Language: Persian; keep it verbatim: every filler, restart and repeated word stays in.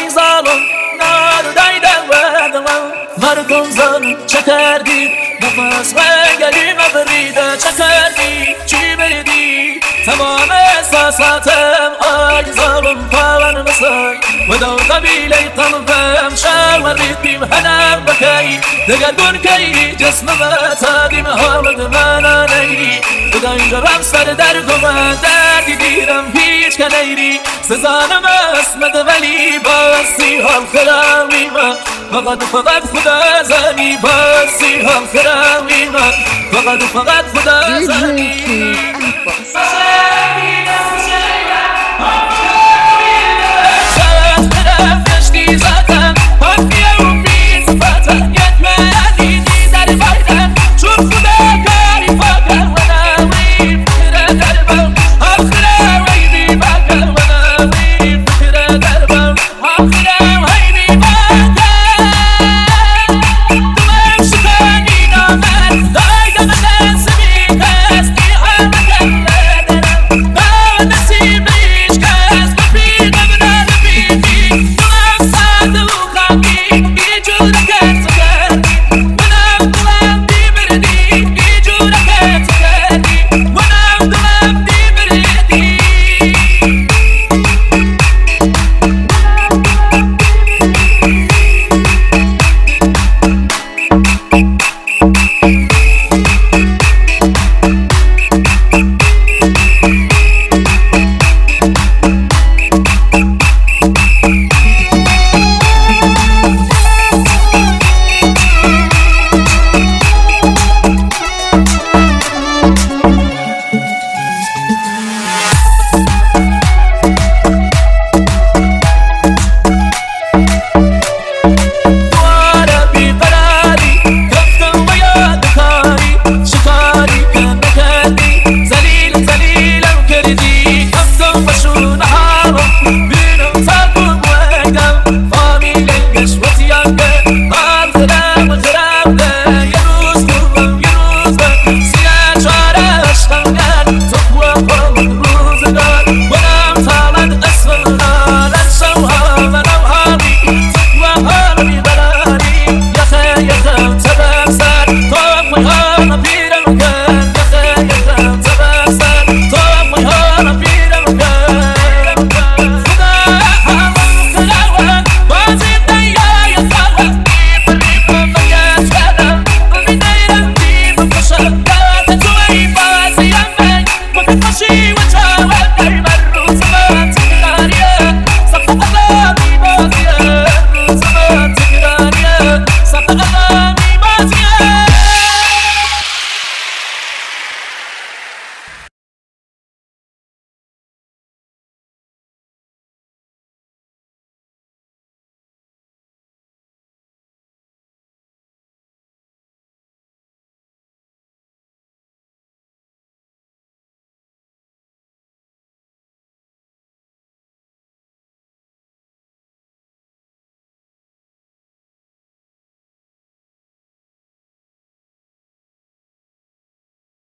ای ظالم نردیدم و دلم مردم زن چه کردی نفس و گلی مبریده چه کردی چی بریدی تمام احساساتم ای ظالم پاون مسای و دو قبیله قلبم شاوریدیم هنم بکی دگرگون کی جسم بتادیم حالت من نیری خدای جرم سر درد و من دردی دیرم هیچ که نیری سزانم اسمت ولی باسی حال خرامی من فقط فقط خدا زنی باسی حال خرامی من فقط فقط خدا زنی